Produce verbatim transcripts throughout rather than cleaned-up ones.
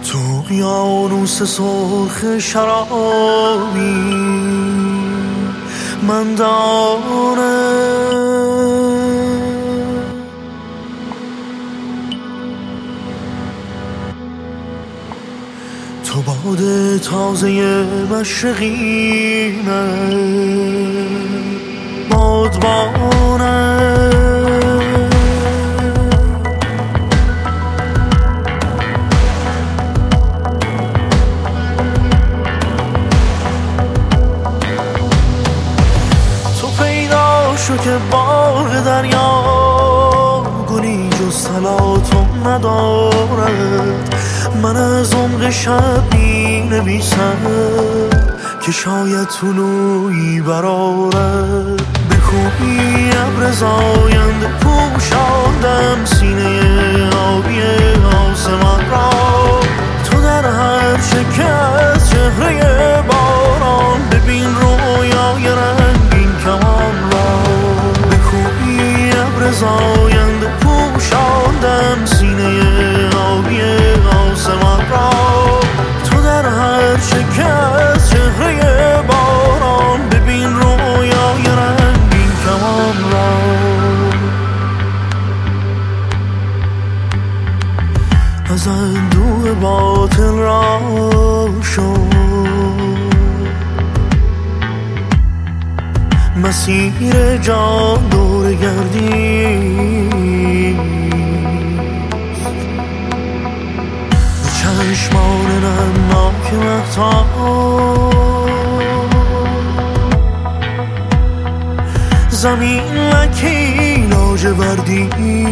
تو اقیانوس سرخ شرابی، من دانه تو باد تازه مشرقینه، بادبانه شو که باغ دریا گلی جز طلاتم ندارد. من از عمق شب می نویسم که شاید طلوعی برآرد. به کوهی ابر زاینده پوشاندم سینه آبی آسمان را. تو در هر چکه از چهره باران ببین رویای رنگین کمان را. زاینده پوشاندم سینه آبی آسمان را. تو در هر چکه از چهره باران ببین رویای رنگین کمان را. از اندوه باطل را شد مسیر جان دور گردید. به چشمان نمناک مهتاب زمین لکی لاجوردی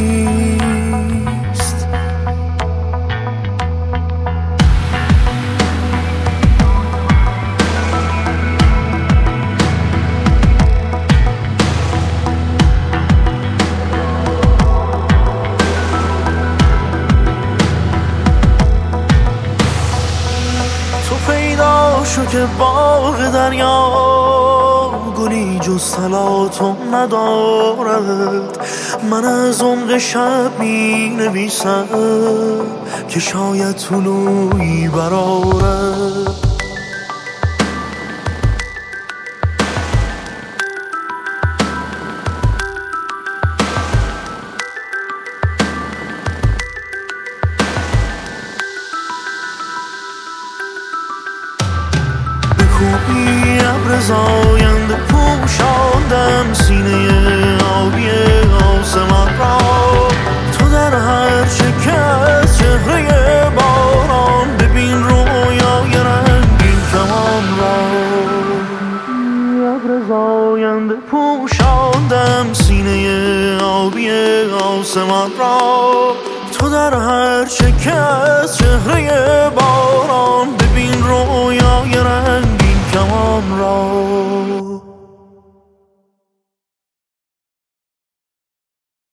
است. شو که باغ دریا گلی جز طلاتم ندارد. من از عمق شب می نویسم که شاید طلوعی برآرد. کوهی ابر زاینده پوشاندم سینه آبی آسمان را. تو در هر چکه از چهره باران ببین رویای رنگین کمان را. ابر زاینده پوشاندم سینه آبی آسمان را. تو در هر چکه از چهره باران ببین رویای رنگین کمان را.